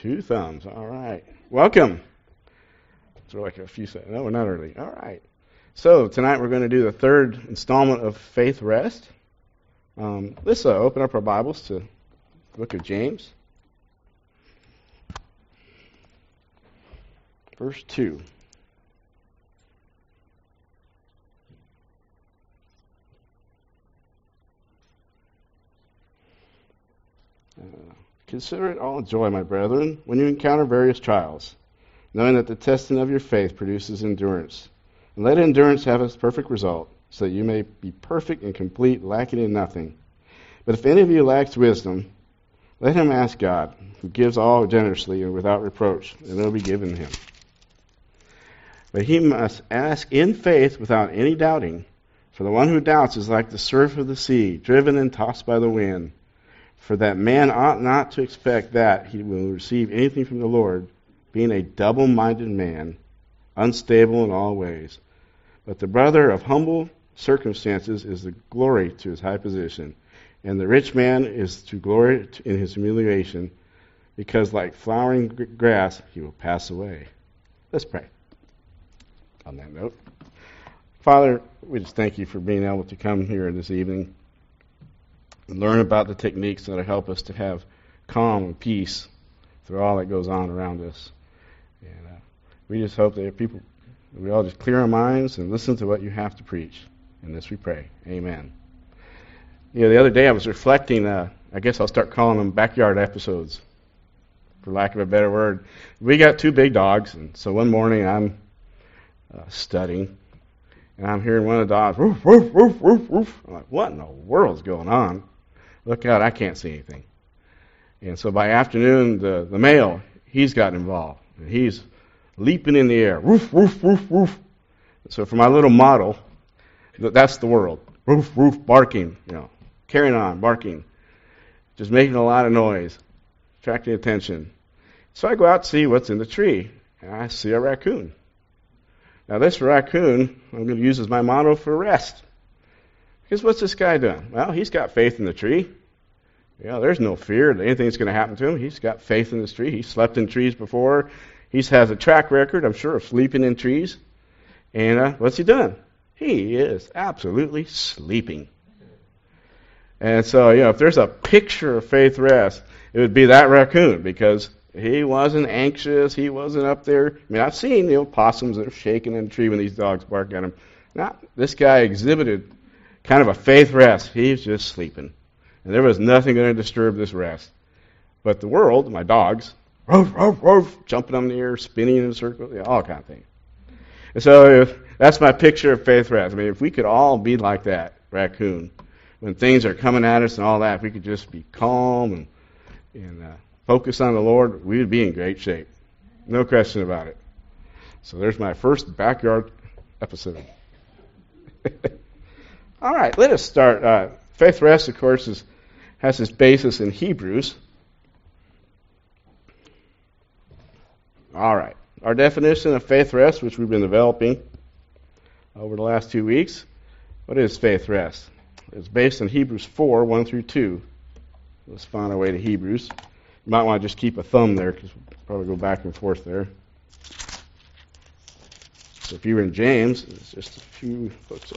2 thumbs. All right. Welcome. Throw like a few seconds. No, we're not early. All right. So tonight we're going to do the third installment of Faith Rest. Let's open up our Bibles to the book of James. Verse 2. Consider it all joy, my brethren, when you encounter various trials, knowing that the testing of your faith produces endurance. And let endurance have its perfect result, so that you may be perfect and complete, lacking in nothing. But if any of you lacks wisdom, let him ask God, who gives all generously and without reproach, and it will be given him. But he must ask in faith without any doubting, for the one who doubts is like the surf of the sea, driven and tossed by the wind. For that man ought not to expect that he will receive anything from the Lord, being a double-minded man, unstable in all ways. But the brother of humble circumstances is the glory to his high position, and the rich man is to glory in his humiliation, because like flowering grass he will pass away. Let's pray. On that note, Father, we just thank you for being able to come here this evening and learn about the techniques that will help us to have calm and peace through all that goes on around us. And we just hope that we all just clear our minds and listen to what you have to preach. In this we pray. Amen. The other day I was reflecting, I guess I'll start calling them backyard episodes, for lack of a better word. We got 2 big dogs, and so one morning I'm studying, and I'm hearing one of the dogs, woof, woof, woof, woof, woof. I'm like, what in the world's going on? Look out, I can't see anything. And so by afternoon, the male, he's got involved. And he's leaping in the air. Woof, woof, woof, woof. So for my little model, that's the world. Woof, woof, barking, carrying on, barking. Just making a lot of noise, attracting attention. So I go out to see what's in the tree, and I see a raccoon. Now this raccoon, I'm going to use as my motto for rest. Because what's this guy doing? Well, he's got faith in the tree. There's no fear that anything's going to happen to him. He's got faith in this tree. He's slept in trees before. He has a track record, I'm sure, of sleeping in trees. And what's he doing? He is absolutely sleeping. And so, if there's a picture of faith rest, it would be that raccoon, because he wasn't anxious. He wasn't up there. I've seen possums that are shaking in the tree when these dogs bark at him. Now, this guy exhibited kind of a faith rest. He's just sleeping. And there was nothing going to disturb this rest. But the world, my dogs, roof, roof, roof, jumping up in the air, spinning in a circle, all kind of things. And so that's my picture of faith rest. If we could all be like that raccoon, when things are coming at us and all that, if we could just be calm and focus on the Lord, we would be in great shape. No question about it. So there's my first backyard episode. All right, let us start. Faith rest, of course, has its basis in Hebrews. All right, our definition of faith rest, which we've been developing over the last 2 weeks. What is faith rest? It's based on Hebrews 4, 1 through 2. Let's find our way to Hebrews. You might want to just keep a thumb there, because we'll probably go back and forth there. So if you were in James, it's just a few books.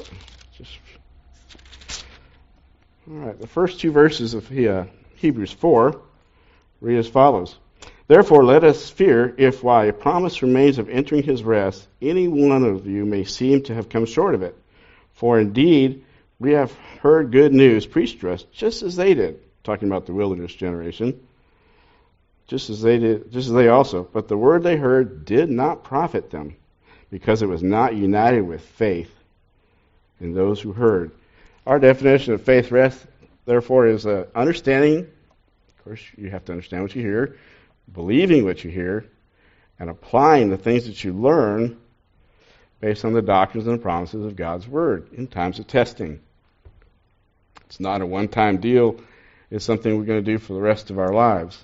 All right, the first 2 verses of Hebrews 4 read as follows. Therefore let us fear, if while a promise remains of entering his rest, any one of you may seem to have come short of it. For indeed we have heard good news preached to us, just as they did, talking about the wilderness generation, just as they also. But the word they heard did not profit them, because it was not united with faith in those who heard. Our definition of faith rest, therefore, is understanding. Of course, you have to understand what you hear, believing what you hear, and applying the things that you learn based on the doctrines and promises of God's Word in times of testing. It's not a one-time deal. It's something we're going to do for the rest of our lives.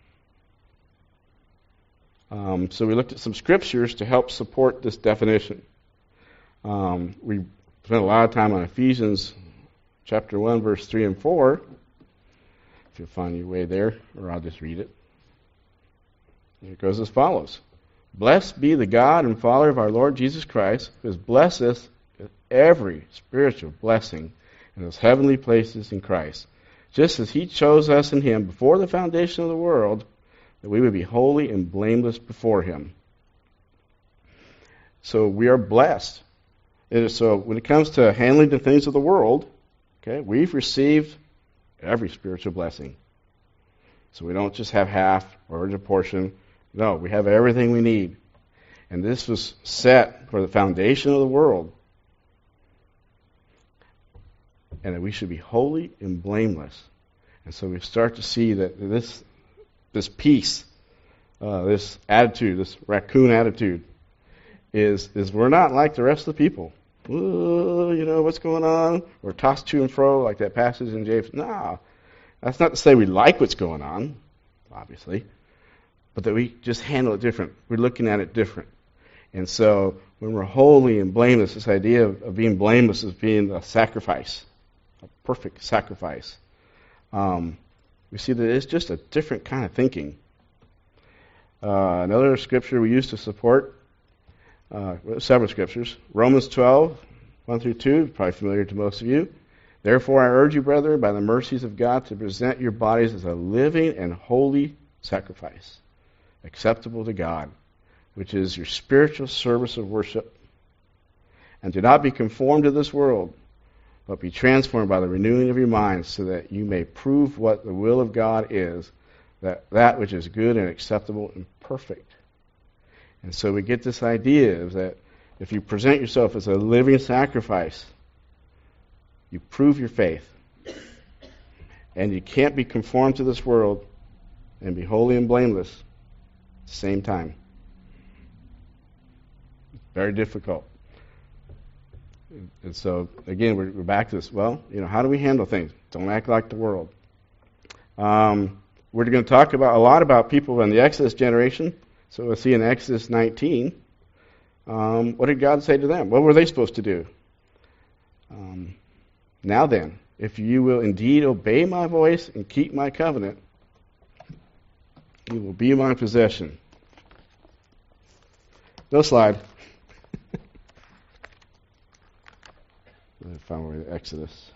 So we looked at some scriptures to help support this definition. We spent a lot of time on Ephesians chapter 1, verse 3 and 4. If you'll find your way there, or I'll just read it. It goes as follows. Blessed be the God and Father of our Lord Jesus Christ, who has blessed us with every spiritual blessing in those heavenly places in Christ, just as he chose us in him before the foundation of the world, that we would be holy and blameless before him. So we are blessed. And so when it comes to handling the things of the world, okay, we've received every spiritual blessing. So we don't just have half or a portion. No, we have everything we need. And this was set for the foundation of the world. And that we should be holy and blameless. And so we start to see that this peace, this attitude, this raccoon attitude, is we're not like the rest of the people. What's going on? We're tossed to and fro like that passage in James. No, that's not to say we like what's going on, obviously, but that we just handle it different. We're looking at it different. And so when we're holy and blameless, this idea of being blameless is being a sacrifice, a perfect sacrifice. We see that it's just a different kind of thinking. Another scripture we use to support, several scriptures, Romans 12, 1 through 2, probably familiar to most of you. Therefore I urge you, brethren, by the mercies of God, to present your bodies as a living and holy sacrifice, acceptable to God, which is your spiritual service of worship. And do not be conformed to this world, but be transformed by the renewing of your minds, so that you may prove what the will of God is, that which is good and acceptable and perfect. And so we get this idea of that if you present yourself as a living sacrifice, you prove your faith. And you can't be conformed to this world and be holy and blameless at the same time. It's very difficult. And so, again, we're back to this. Well, how do we handle things? Don't act like the world. We're going to talk a lot about people in the Exodus generation. So we'll see in Exodus 19, what did God say to them? What were they supposed to do? Now then, if you will indeed obey my voice and keep my covenant, you will be my possession. No slide. I found where Exodus.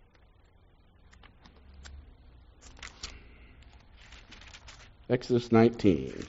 Exodus 19.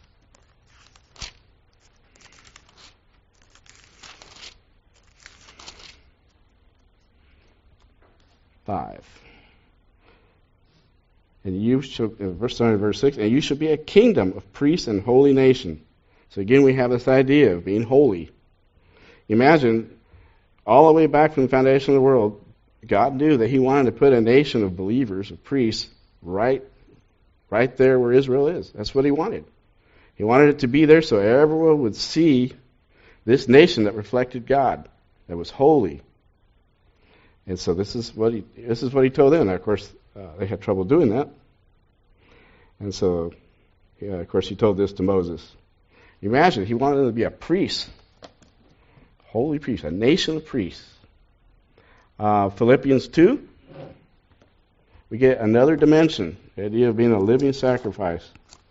And you shall, verse 6, and you shall be a kingdom of priests and holy nation. So again, we have this idea of being holy. Imagine, all the way back from the foundation of the world, God knew that he wanted to put a nation of believers, of priests, right there where Israel is. That's what he wanted. He wanted it to be there so everyone would see this nation that reflected God, that was holy. And so this is what he told them. Now, of course, they had trouble doing that. And so, of course, he told this to Moses. Imagine, he wanted them to be a priest, holy priest, a nation of priests. Philippians 2, we get another dimension, the idea of being a living sacrifice.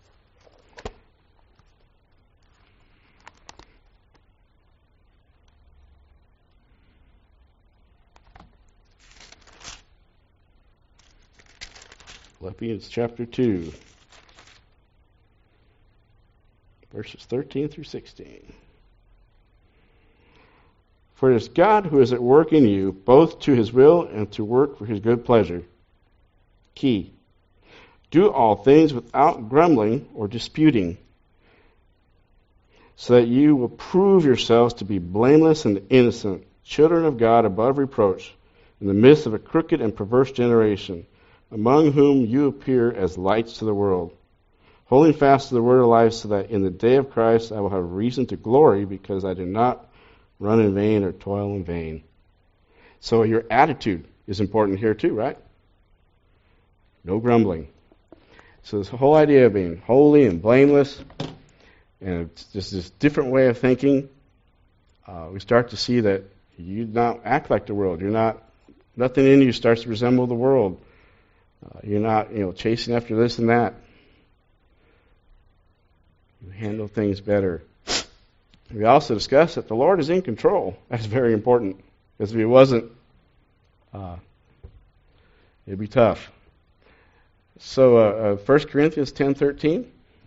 Philippians chapter 2, verses 13 through 16. For it is God who is at work in you, both to his will and to work for his good pleasure. Key. Do all things without grumbling or disputing, so that you will prove yourselves to be blameless and innocent, children of God above reproach, in the midst of a crooked and perverse generation, among whom you appear as lights to the world, holding fast to the word of life, so that in the day of Christ I will have reason to glory, because I do not run in vain or toil in vain. So your attitude is important here too, right? No grumbling. So this whole idea of being holy and blameless, and it's just this different way of thinking, we start to see that you not act like the world. Nothing in you starts to resemble the world. You're not, chasing after this and that. handle things better. We also discussed that the Lord is in control. That's very important, because if He wasn't, it'd be tough. So 1 Corinthians 10:13.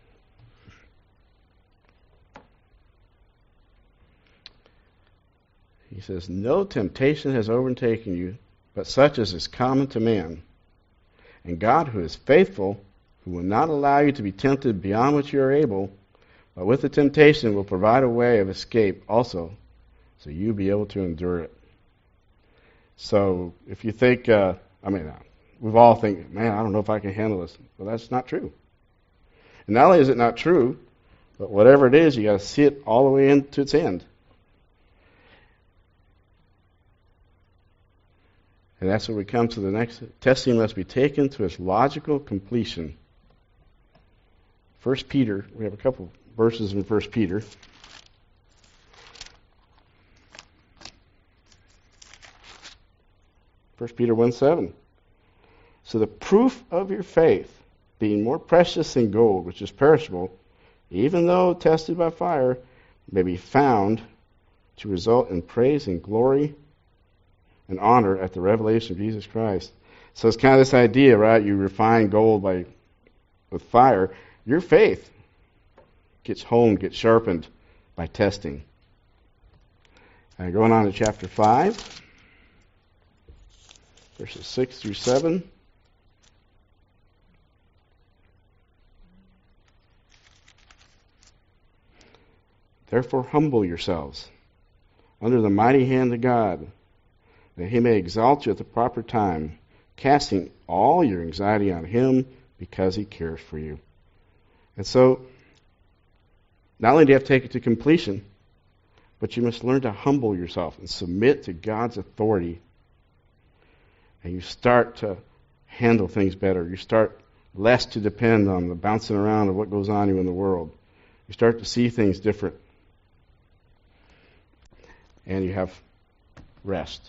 He says, "No temptation has overtaken you, but such as is common to man. And God, who is faithful, who will not allow you to be tempted beyond what you are able, but with the temptation will provide a way of escape also, so you'll be able to endure it." So if you think, we've all think, man, I don't know if I can handle this. Well, that's not true. And not only is it not true, but whatever it is, you got to see it all the way into its end. And that's where we come to the next. Testing must be taken to its logical completion. 1 Peter, we have a couple verses in 1 Peter. 1 Peter 1:7. "So the proof of your faith, being more precious than gold, which is perishable, even though tested by fire, may be found to result in praise and glory and honor at the revelation of Jesus Christ." So it's kind of this idea, right? You refine gold with fire. Your faith gets honed, gets sharpened by testing. Going on to chapter 5, verses 6 through 7. "Therefore humble yourselves under the mighty hand of God, that He may exalt you at the proper time, casting all your anxiety on Him, because He cares for you." And so, not only do you have to take it to completion, but you must learn to humble yourself and submit to God's authority. And you start to handle things better. You start less to depend on the bouncing around of what goes on in the world. You start to see things different. And you have rest.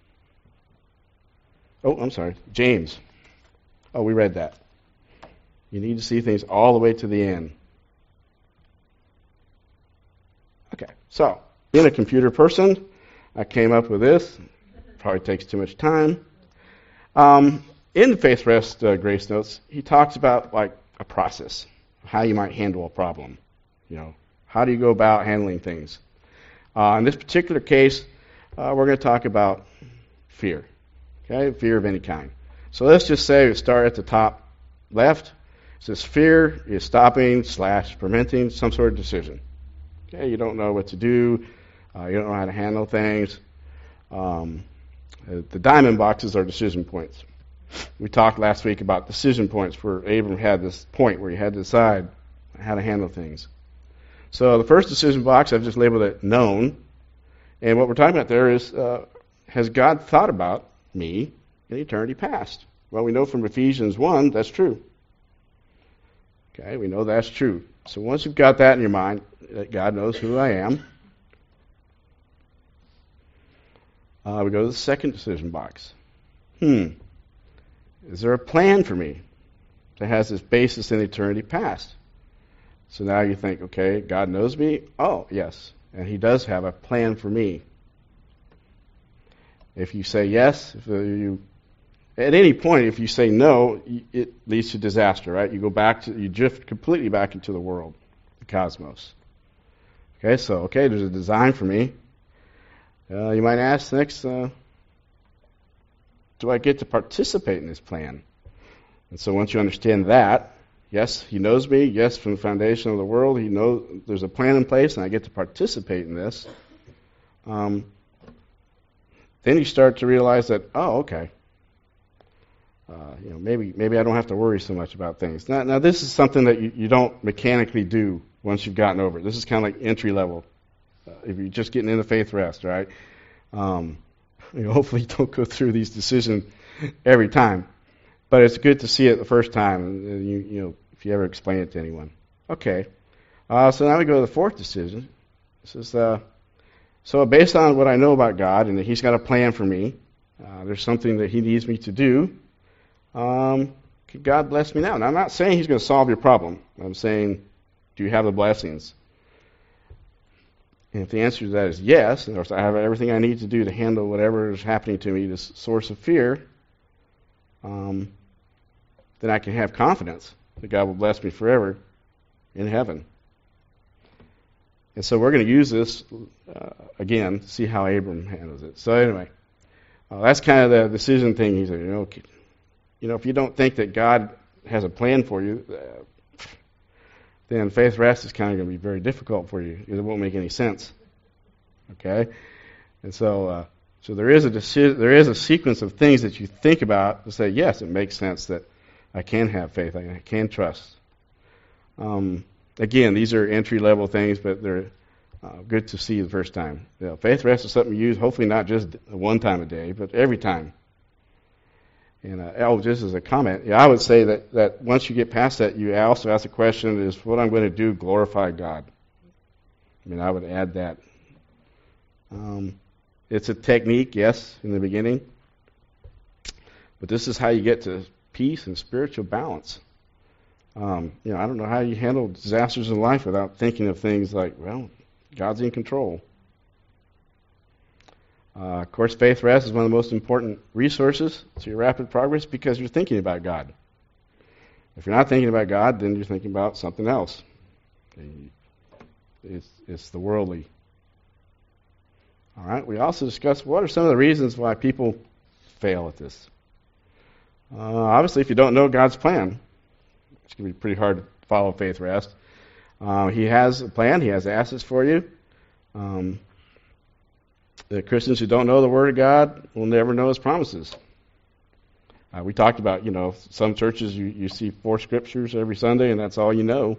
Oh, I'm sorry. James. Oh, we read that. You need to see things all the way to the end. Okay, so, being a computer person, I came up with this. Probably takes too much time. In the Faith Rest Grace Notes, he talks about like a process of how you might handle a problem. How do you go about handling things? In this particular case, we're going to talk about fear. Okay, fear of any kind. So let's just say we start at the top left. It says fear is stopping / preventing some sort of decision. Okay, you don't know what to do. You don't know how to handle things. The diamond boxes are decision points. We talked last week about decision points where Abram had this point where he had to decide how to handle things. So the first decision box, I've just labeled it known. And what we're talking about there is, has God thought about me in eternity past? Well, we know from Ephesians 1 that's true. Okay, we know that's true. So once you've got that in your mind, that God knows who I am, we go to the second decision box. Is there a plan for me that has its basis in eternity past? So now you think, okay, God knows me? Oh, yes. And He does have a plan for me. If you say yes, at any point, if you say no, it leads to disaster, right? You drift completely back into the world, the cosmos. Okay, there's a design for me. You might ask next, do I get to participate in this plan? And so once you understand that, yes, He knows me. Yes, from the foundation of the world, He knows there's a plan in place, and I get to participate in this. Then you start to realize that, oh, okay. Maybe I don't have to worry so much about things. Now this is something that you don't mechanically do once you've gotten over it. This is kind of like entry level. If you're just getting into Faith Rest, right? Hopefully you don't go through these decisions every time. But it's good to see it the first time, and if you ever explain it to anyone. Okay. So now we go to the fourth decision. This is so based on what I know about God and that He's got a plan for me, there's something that He needs me to do. Could God bless me now? Now, I'm not saying He's going to solve your problem. I'm saying, Do you have the blessings? And if the answer to that is yes, and I have everything I need to do to handle whatever is happening to me, this source of fear, then I can have confidence that God will bless me forever in heaven. And so we're going to use this again to see how Abram handles it. So anyway, that's kind of the decision thing. He said, if you don't think that God has a plan for you, then faith rest is kind of going to be very difficult for you. It won't make any sense. Okay, and so there is a sequence of things that you think about to say, yes, it makes sense that I can have faith, I can trust. Again, these are entry-level things, but they're good to see the first time. Faith rest is something you use, hopefully not just one time a day, but every time. And just as a comment, I would say that once you get past that, you also ask the question, is what I'm going to do glorify God? I would add that. It's a technique, yes, in the beginning, but this is how you get to peace and spiritual balance. I don't know how you handle disasters in life without thinking of things like, well, God's in control. Of course, faith rest is one of the most important resources to your rapid progress because you're thinking about God. If you're not thinking about God, then you're thinking about something else. It's the worldly. All right. We also discussed what are some of the reasons why people fail at this. Obviously, if you don't know God's plan, it's going to be pretty hard to follow faith rest. He has a plan. He has assets for you. The Christians who don't know the Word of God will never know His promises. We talked about, some churches you see 4 scriptures every Sunday and that's all you know.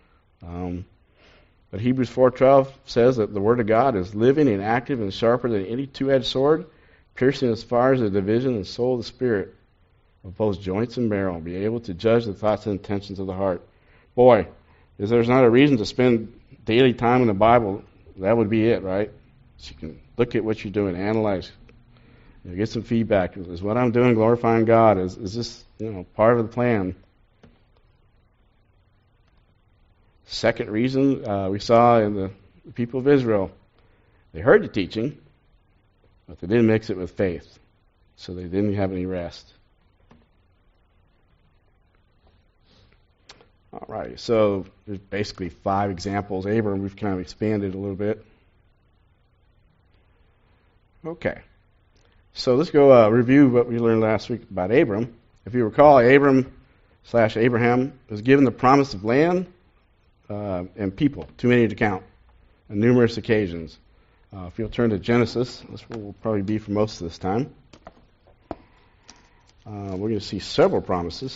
But Hebrews 4:12 says that the Word of God is living and active and sharper than any two-edged sword, piercing as far as the division and soul of the Spirit, of both joints and marrow, and be able to judge the thoughts and intentions of the heart. Boy, if there's not a reason to spend daily time in the Bible, that would be it, right? So you can look at what you're doing, analyze, get some feedback. Is what I'm doing glorifying God? Is this part of the plan? Second reason we saw in the people of Israel, they heard the teaching, but they didn't mix it with faith, so they didn't have any rest. All right, so there's basically 5 examples. Abram, we've kind of expanded a little bit. Okay, so let's go review what we learned last week about Abram. If you recall, Abraham was given the promise of land and people, too many to count, on numerous occasions. If you'll turn to Genesis, that's where we'll probably be for most of this time. We're going to see several promises.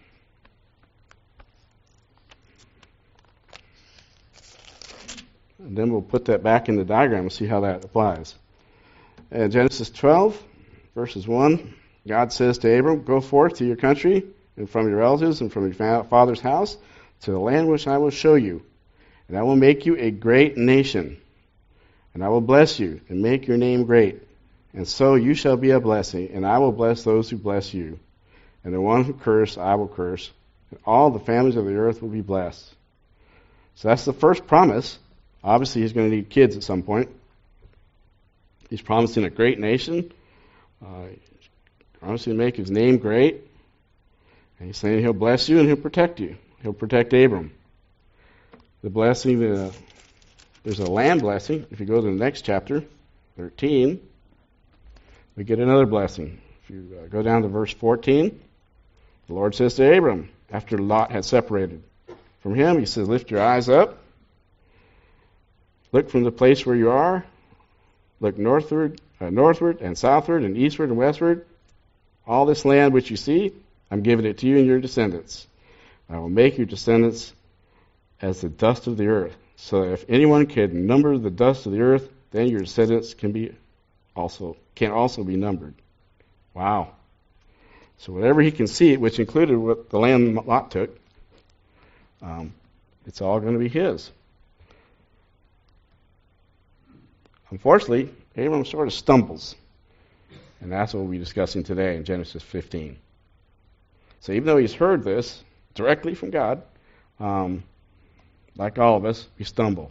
And then we'll put that back in the diagram and see how that applies. Genesis 12, verses 1, God says to Abram, "Go forth to your country and from your relatives and from your father's house to the land which I will show you. And I will make you a great nation. And I will bless you and make your name great. And so you shall be a blessing, and I will bless those who bless you. And the one who curses I will curse, and all the families of the earth will be blessed." So that's the first promise. Obviously, he's going to need kids at some point. He's promising a great nation. He's promising to make his name great. And he's saying he'll bless you and he'll protect you. He'll protect Abram. The blessing, there's a land blessing. If you go to the next chapter, 13, we get another blessing. If you go down to verse 14, the Lord says to Abram, after Lot had separated from him, he says, "Lift your eyes up. Look from the place where you are. Look northward and southward and eastward and westward. All this land which you see, I'm giving it to you and your descendants. I will make your descendants as the dust of the earth. So that if anyone can number the dust of the earth, then your descendants can also be numbered." Wow. So whatever he can see, which included what the land Lot took, it's all going to be his. Unfortunately, Abram sort of stumbles. And that's what we'll be discussing today in Genesis 15. So even though he's heard this directly from God, like all of us, we stumble.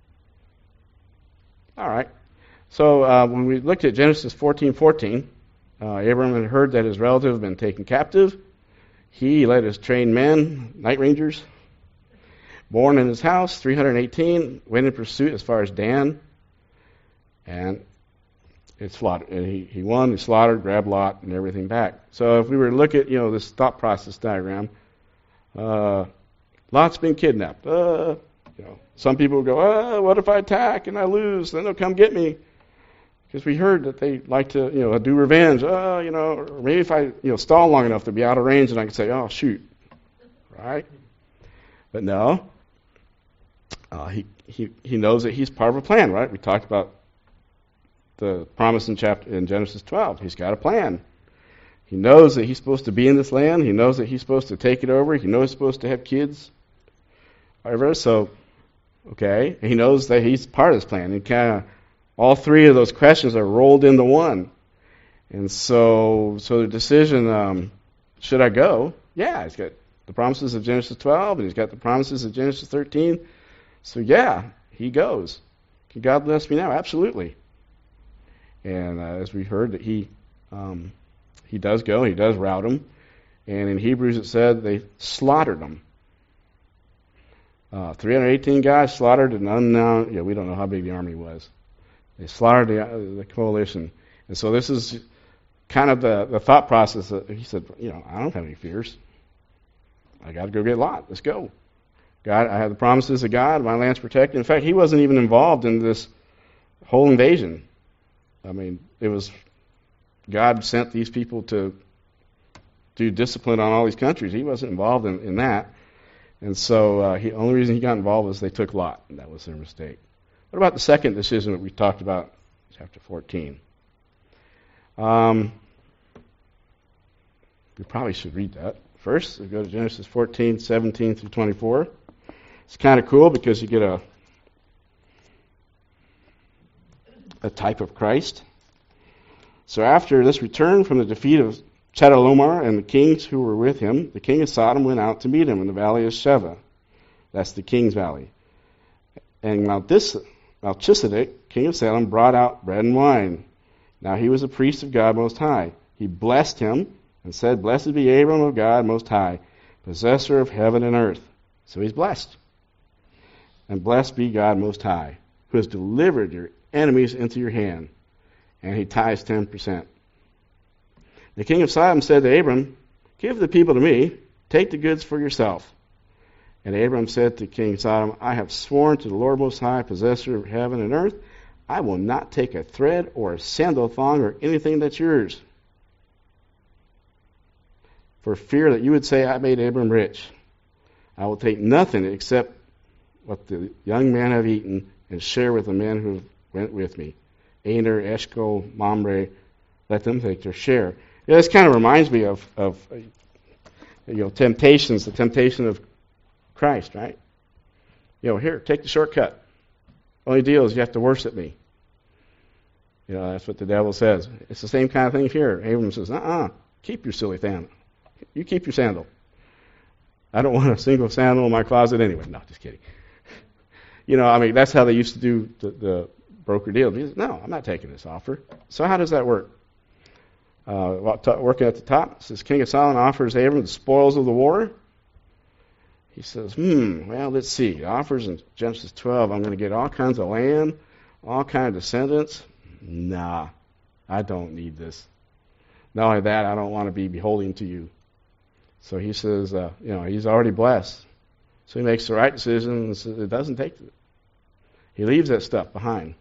All right. So when we looked at Genesis 14:14, Abram had heard that his relative had been taken captive. He led his trained men, night rangers, born in his house, 318, went in pursuit as far as Dan, and it slaughtered. And he won, he slaughtered, grabbed Lot, and everything back. So if we were to look at this thought process diagram, Lot's been kidnapped. Some people go, what if I attack and I lose? Then they'll come get me. Because we heard that they like to, do revenge. Or maybe if I, stall long enough to be out of range and I can say, oh, shoot. Right? But no. He knows that he's part of a plan, right? We talked about the promise in Genesis 12. He's got a plan. He knows that he's supposed to be in this land. He knows that he's supposed to take it over. He knows he's supposed to have kids. Whatever. So, okay. He knows that he's part of this plan. And kind of all three of those questions are rolled into one. And so the decision, should I go? Yeah, he's got the promises of Genesis 12, and he's got the promises of Genesis 13. So yeah, he goes. Can God bless me now? Absolutely. And as we heard, that he does go, he does rout them. And in Hebrews it said they slaughtered them. 318 guys slaughtered an unknown, we don't know how big the army was. They slaughtered the coalition. And so this is kind of the thought process that he said, I don't have any fears. I got to go get Lot. Let's go. God, I have the promises of God. My land's protected. In fact, he wasn't even involved in this whole invasion. I mean, it was God sent these people to do discipline on all these countries. He wasn't involved in that. And so the only reason he got involved was they took Lot, and that was their mistake. What about the second decision that we talked about, chapter 14? We probably should read that. First, we go to Genesis 14, 17 through 24. It's kind of cool because you get a type of Christ. So after this return from the defeat of Chedorlaomer and the kings who were with him, the king of Sodom went out to meet him in the valley of Sheva. That's the king's valley. And Melchizedek, king of Salem, brought out bread and wine. Now he was a priest of God Most High. He blessed him and said, Blessed be Abram of God Most High, possessor of heaven and earth. So he's blessed. And blessed be God Most High, who has delivered your enemies into your hand. And he tithes 10%. The king of Sodom said to Abram, Give the people to me, take the goods for yourself. And Abram said to King Sodom, I have sworn to the Lord Most High, possessor of heaven and earth, I will not take a thread or a sandal thong or anything that's yours, for fear that you would say, I made Abram rich. I will take nothing except what the young men have eaten and share with the men who went with me. Aner, Eshcol, Mamre, let them take their share. This kind of reminds me of temptations, the temptation of Christ, right? Here, take the shortcut. Only deal is you have to worship me. That's what the devil says. It's the same kind of thing here. Abram says, keep your silly sandal. You keep your sandal. I don't want a single sandal in my closet anyway. No, just kidding. That's how they used to do the broker deal. He says, no, I'm not taking this offer. So how does that work? Working at the top, it says, King of Sodom offers Abram the spoils of the war. He says, let's see. He offers in Genesis 12, I'm going to get all kinds of land, all kinds of descendants. Nah, I don't need this. Not only that, I don't want to be beholden to you. So he says, he's already blessed. So he makes the right decision and says it doesn't take it. He leaves that stuff behind.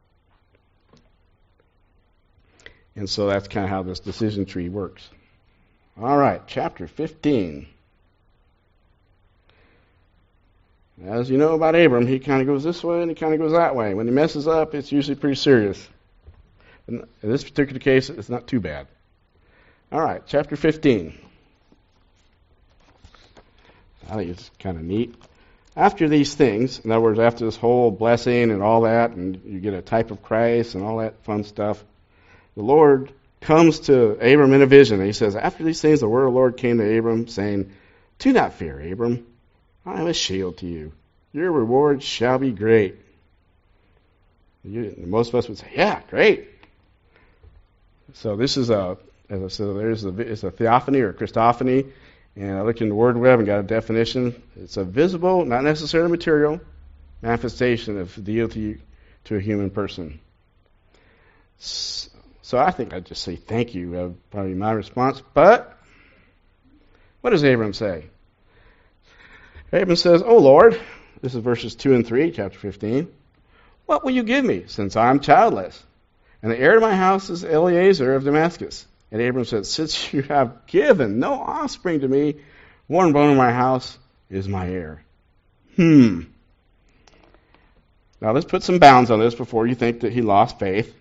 And so that's kind of how this decision tree works. All right, chapter 15. As you know about Abram, he kind of goes this way and he kind of goes that way. When he messes up, it's usually pretty serious. In this particular case, it's not too bad. All right, chapter 15. I think it's kind of neat. After these things, in other words, after this whole blessing and all that, and you get a type of Christ and all that fun stuff, the Lord comes to Abram in a vision. And he says, after these things, the word of the Lord came to Abram, saying, Do not fear, Abram. I am a shield to you. Your reward shall be great. Most of us would say, yeah, great. So this is as I said, it's a theophany or Christophany, and I looked in the Word Web and got a definition. It's a visible, not necessarily material, manifestation of deity to a human person. So I think I'd just say thank you. That would probably be my response. But what does Abram say? Abram says, "O Lord," this is verses 2 and 3, chapter 15, "what will you give me, since I am childless? And the heir to my house is Eliezer of Damascus." And Abram said, "Since you have given no offspring to me, one bone in my house is my heir." Now let's put some bounds on this before you think that he lost faith.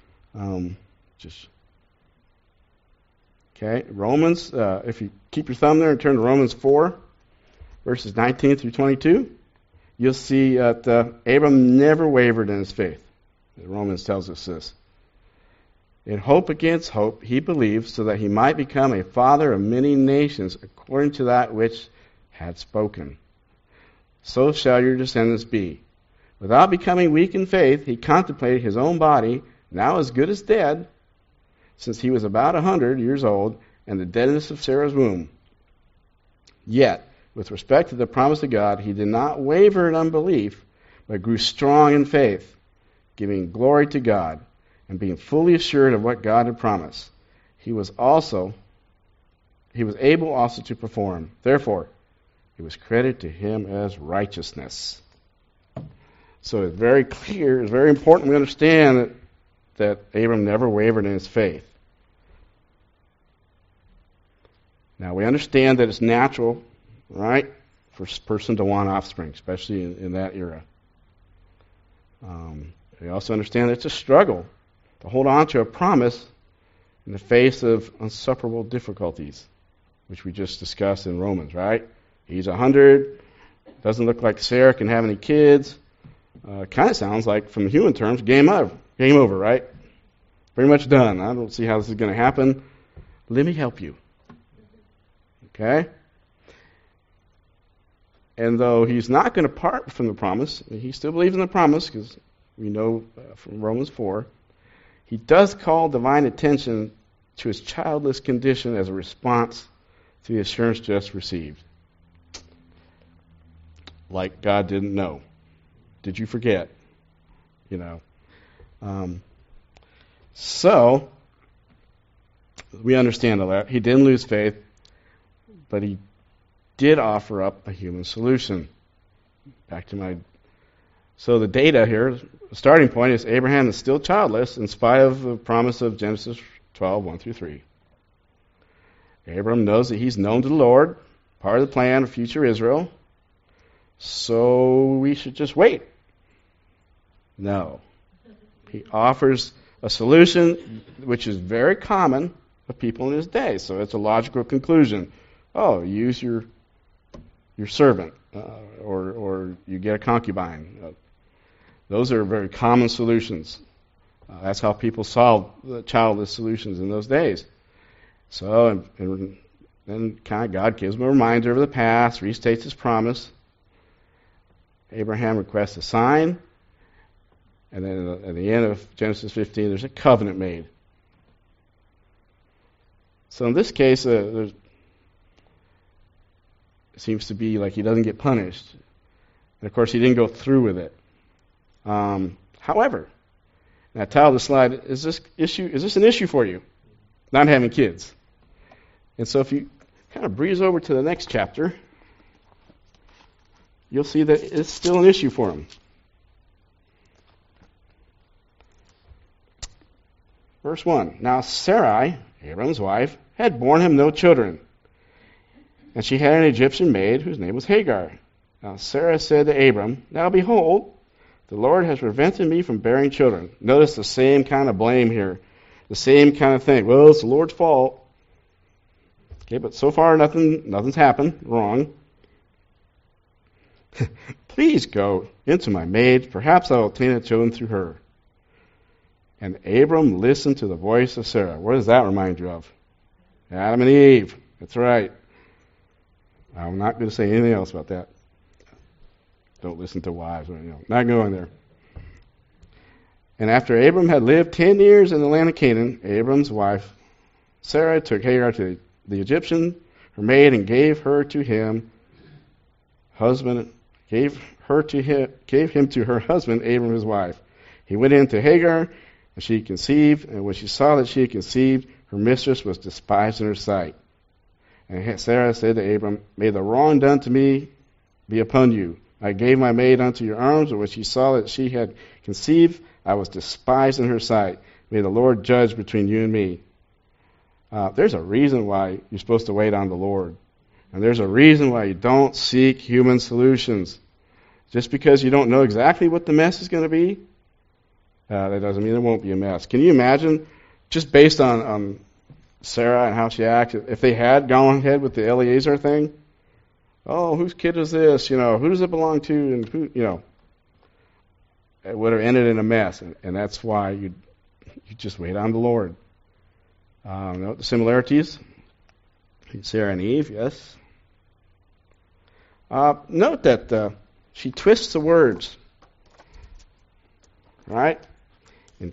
Romans, if you keep your thumb there and turn to Romans 4, verses 19 through 22, you'll see that Abram never wavered in his faith. Romans tells us this. In hope against hope, he believed so that he might become a father of many nations according to that which had spoken. So shall your descendants be. Without becoming weak in faith, he contemplated his own body, now as good as dead, since he was about 100 years old, and the deadness of Sarah's womb. Yet, with respect to the promise of God, he did not waver in unbelief, but grew strong in faith, giving glory to God, and being fully assured of what God had promised. He was able also to perform. Therefore, it was credited to him as righteousness. So it's very clear, it's very important we understand that Abram never wavered in his faith. Now we understand that it's natural, right, for a person to want offspring, especially in that era. We also understand that it's a struggle to hold on to a promise in the face of insuperable difficulties, which we just discussed in Romans, right? He's 100, doesn't look like Sarah can have any kids. Kind of sounds like, from human terms, game over, right? Pretty much done. I don't see how this is going to happen. Let me help you. Okay? And though he's not going to part from the promise, he still believes in the promise, because we know from Romans 4, he does call divine attention to his childless condition as a response to the assurance just received. Like God didn't know. Did you forget? So, we understand all that. He didn't lose faith, but he did offer up a human solution. So the data here, the starting point is Abraham is still childless in spite of the promise of Genesis 12, 1 through 3. Abram knows that he's known to the Lord, part of the plan of future Israel, so we should just wait. No. He offers a solution which is very common of people in his day, so it's a logical conclusion. Oh, use your servant, or you get a concubine. Those are very common solutions. That's how people solved the childless solutions in those days. So, and then kind of God gives him a reminder of the past, restates his promise. Abraham requests a sign, and then at the end of Genesis 15, there's a covenant made. So in this case, it seems to be like he doesn't get punished. And of course, he didn't go through with it. However, and I titled the slide, is this an issue for you? Not having kids. And so if you kind of breeze over to the next chapter, you'll see that it's still an issue for him. Verse 1, Now Sarai, Abram's wife, had borne him no children, and she had an Egyptian maid whose name was Hagar. Now Sarah said to Abram, Now behold, the Lord has prevented me from bearing children. Notice the same kind of blame here. The same kind of thing. Well, it's the Lord's fault. Okay, but so far nothing's happened wrong. Please go into my maid. Perhaps I will obtain a children through her. And Abram listened to the voice of Sarah. What does that remind you of? Adam and Eve. That's right. I'm not going to say anything else about that. don't listen to wives. Not going there. And after Abram had lived 10 years in the land of Canaan, Abram's wife, Sarah, took Hagar to the Egyptian, her maid, and gave him to her husband, Abram his wife. He went in to Hagar, and she conceived, and when she saw that she had conceived, her mistress was despised in her sight. And Sarah said to Abram, "May the wrong done to me be upon you. I gave my maid unto your arms, and when she saw that she had conceived, I was despised in her sight. May the Lord judge between you and me." There's a reason why you're supposed to wait on the Lord. And there's a reason why you don't seek human solutions. Just because you don't know exactly what the mess is going to be, that doesn't mean there won't be a mess. Can you imagine, just based on Sarah and how she acted, if they had gone ahead with the Eliezer thing? Oh, whose kid is this? Who does it belong to? And who, it would have ended in a mess. And that's why you just wait on the Lord. Note the similarities between Sarah and Eve, yes. Note that she twists the words. Right? In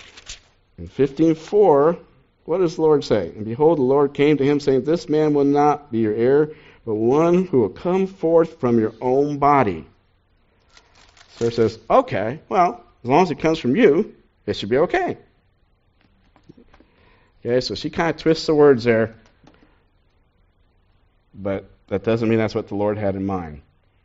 15:4, what does the Lord say? "And behold, the Lord came to him, saying, This man will not be your heir, but one who will come forth from your own body." Sarah says, "Okay, well, as long as it comes from you, it should be okay." Okay, so she kind of twists the words there, but that doesn't mean that's what the Lord had in mind.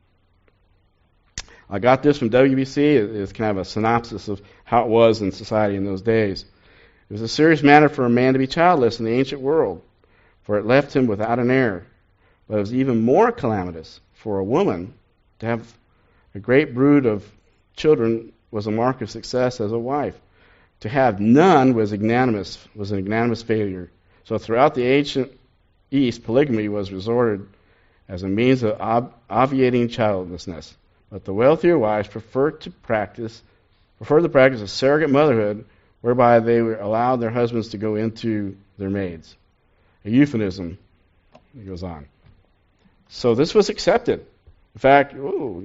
I got this from WBC. It's kind of a synopsis of how it was in society in those days. It was a serious matter for a man to be childless in the ancient world, for it left him without an heir. But it was even more calamitous for a woman to have a great brood of children was a mark of success as a wife. To have none was an ignominious failure. So throughout the ancient East, polygamy was resorted as a means of obviating childlessness. But the wealthier wives preferred the practice of surrogate motherhood, whereby they allowed their husbands to go into their maids. A euphemism. It goes on. So this was accepted. In fact,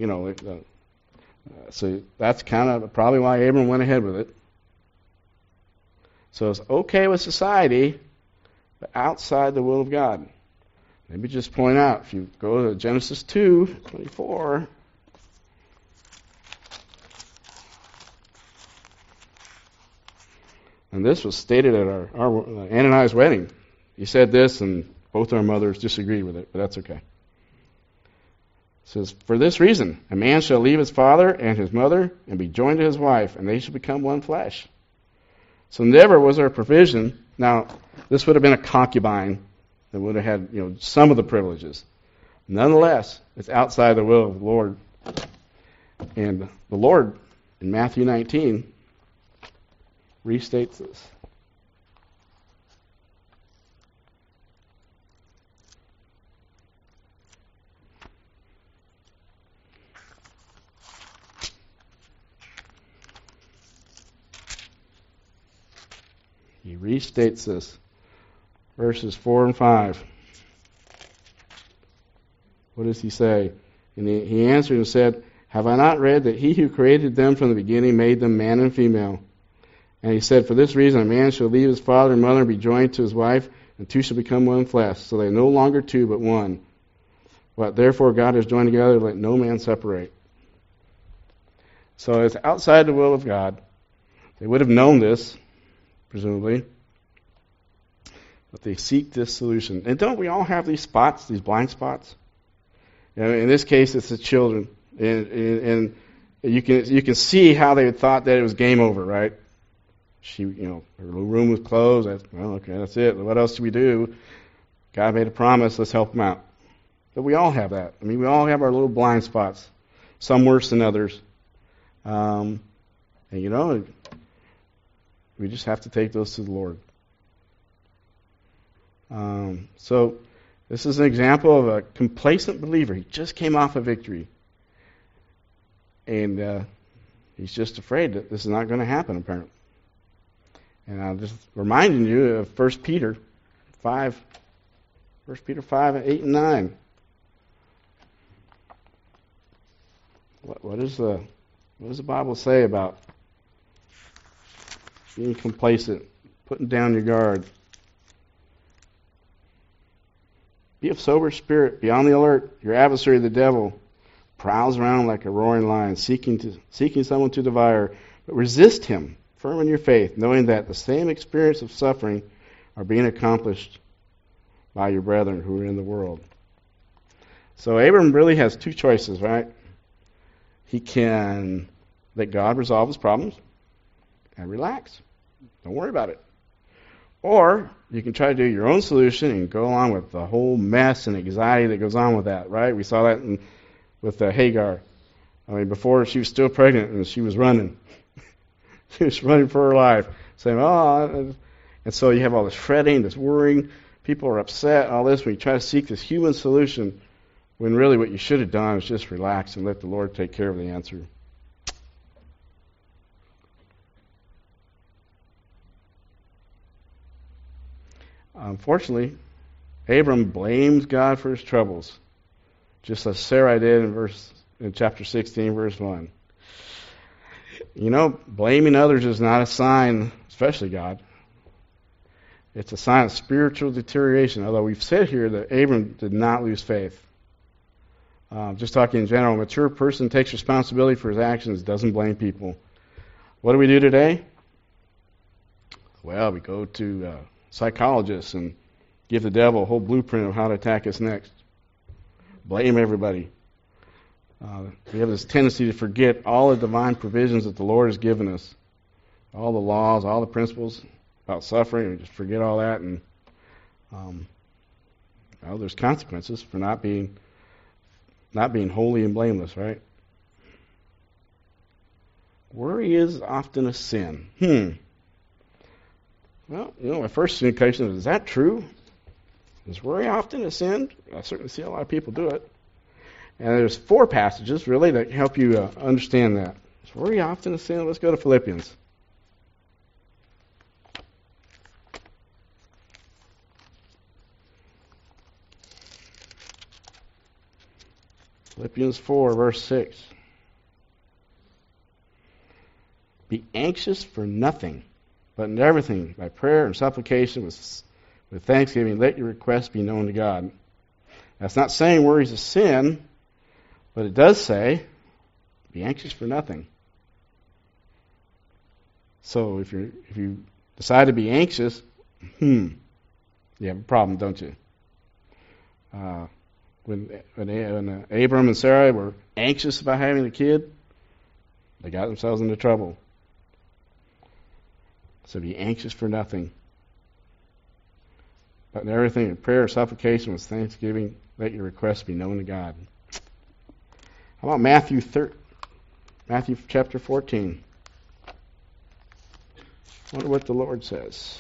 so that's kind of probably why Abram went ahead with it. So it's okay with society, but outside the will of God. Let me just point out, if you go to Genesis 2:24, and this was stated at our Ann and I's wedding. He said this, and both our mothers disagreed with it, but that's okay. It says, "For this reason, a man shall leave his father and his mother and be joined to his wife, and they shall become one flesh." So never was there a provision. Now, this would have been a concubine that would have had, some of the privileges. Nonetheless, it's outside the will of the Lord. And the Lord, in Matthew 19, restates this. He restates this. Verses 4 and 5. What does he say? And he answered and said, "Have I not read that he who created them from the beginning made them man and female? And he said, For this reason a man shall leave his father and mother and be joined to his wife, and two shall become one flesh. So they are no longer two, but one. What therefore God has joined together, let no man separate." So it's outside the will of God. They would have known this, presumably. But they seek this solution. And don't we all have these spots, these blind spots? In this case, it's the children. And you can see how they thought that it was game over, right? She, her little room was closed. That's it. What else do we do? God made a promise. Let's help them out. But we all have that. We all have our little blind spots. Some worse than others. And we just have to take those to the Lord. So this is an example of a complacent believer. He just came off a victory. And he's just afraid that this is not going to happen, apparently. And I'm just reminding you of 1 Peter 5, 8 and 9. What does the Bible say about being complacent, putting down your guard? Be of sober spirit, be on the alert. Your adversary, the devil, prowls around like a roaring lion, seeking someone to devour. But resist him, firm in your faith, knowing that the same experience of suffering are being accomplished by your brethren who are in the world. So Abram really has two choices, right? He can let God resolve his problems and relax. Don't worry about it. Or you can try to do your own solution and go along with the whole mess and anxiety that goes on with that, right? We saw that with Hagar. I mean, before she was still pregnant and she was running. She was running for her life, saying, oh, and so you have all this fretting, this worrying. People are upset, all this, when you try to seek this human solution, when really what you should have done is just relax and let the Lord take care of the answer. Unfortunately, Abram blames God for his troubles, just as Sarai did in chapter 16, verse 1. You know, blaming others is not a sign, especially God. It's a sign of spiritual deterioration, although we've said here that Abram did not lose faith. Just talking in general, a mature person takes responsibility for his actions, doesn't blame people. What do we do today? Well, we go to psychologists and give the devil a whole blueprint of how to attack us next. Blame everybody. We have this tendency to forget all the divine provisions that the Lord has given us. All the laws, all the principles about suffering, we just forget all that, and there's consequences for not being holy and blameless, right? Worry is often a sin. Well, my first indication is that true? Is worry often a sin? I certainly see a lot of people do it. And there's 4 passages, really, that help you understand that. Is worry often a sin? Let's go to Philippians. Philippians 4, verse 6. Be anxious for nothing, but in everything, by prayer and supplication with thanksgiving, let your requests be known to God. That's not saying worry is a sin, but it does say, be anxious for nothing. So if you decide to be anxious, you have a problem, don't you? When Abram and Sarai were anxious about having a kid, they got themselves into trouble. So be anxious for nothing. But in everything, in prayer, supplication, with thanksgiving, let your requests be known to God. How about Matthew chapter 14? I wonder what the Lord says.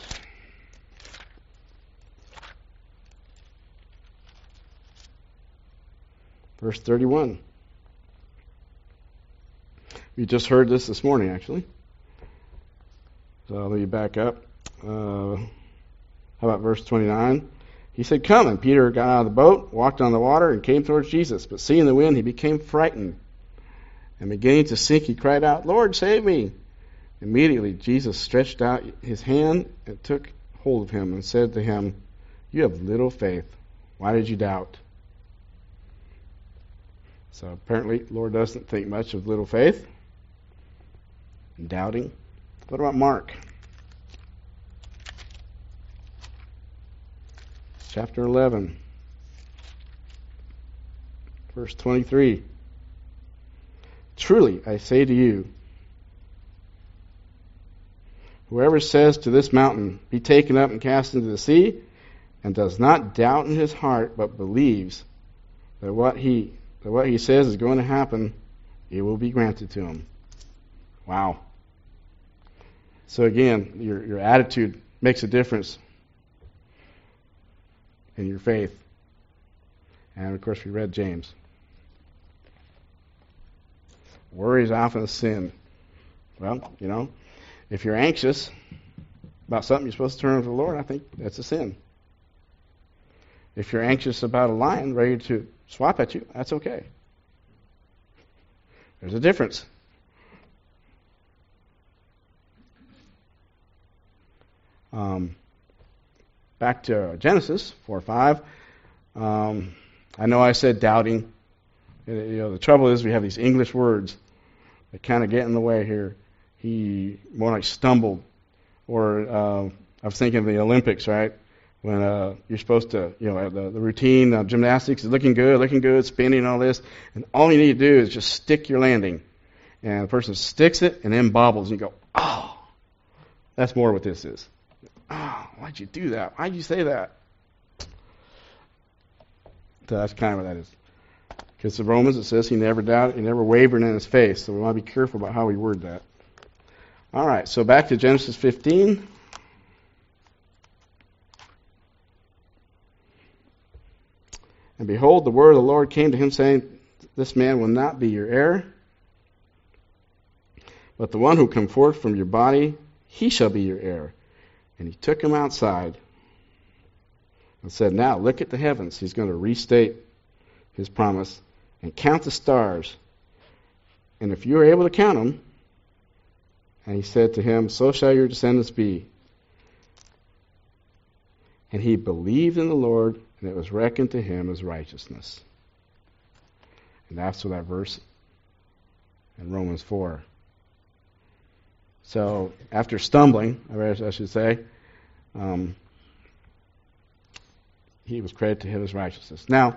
Verse 31. We just heard this morning, actually. So let me back up. How about verse 29? He said, "Come." And Peter got out of the boat, walked on the water, and came towards Jesus. But seeing the wind, he became frightened. And beginning to sink, he cried out, "Lord, save me." Immediately Jesus stretched out his hand and took hold of him and said to him, "You have little faith. Why did you doubt?" So apparently the Lord doesn't think much of little faith and doubting. What about Mark? Chapter 11, verse 23. "Truly, I say to you, whoever says to this mountain, 'Be taken up and cast into the sea,' and does not doubt in his heart, but believes that what he says is going to happen, it will be granted to him." Wow. So again, your attitude makes a difference in your faith. And of course, we read James. Worry is often a sin. Well, if you're anxious about something you're supposed to turn over to the Lord, I think that's a sin. If you're anxious about a lion ready to swap at you, that's okay. There's a difference. Back to Genesis 4:5. I know I said doubting. The trouble is we have these English words that kind of get in the way here. He more like stumbled. Or I was thinking of the Olympics, right? When you're supposed to, the routine, gymnastics is looking good, spinning and all this. And all you need to do is just stick your landing. And the person sticks it and then bobbles. And you go, oh, that's more what this is. Oh, why'd you do that? Why'd you say that? So that's kind of what that is. Because the Romans, it says he never doubted, he never wavered in his faith. So we want to be careful about how we word that. All right, so back to Genesis 15. And behold, the word of the Lord came to him, saying, this man will not be your heir, but the one who come forth from your body, he shall be your heir. And he took him outside and said, now look at the heavens. He's going to restate his promise and count the stars. And if you are able to count them, and he said to him, so shall your descendants be. And he believed in the Lord, and it was reckoned to him as righteousness. And that's what that verse in Romans 4. So after stumbling, I should say, he was credited to him as righteousness. Now,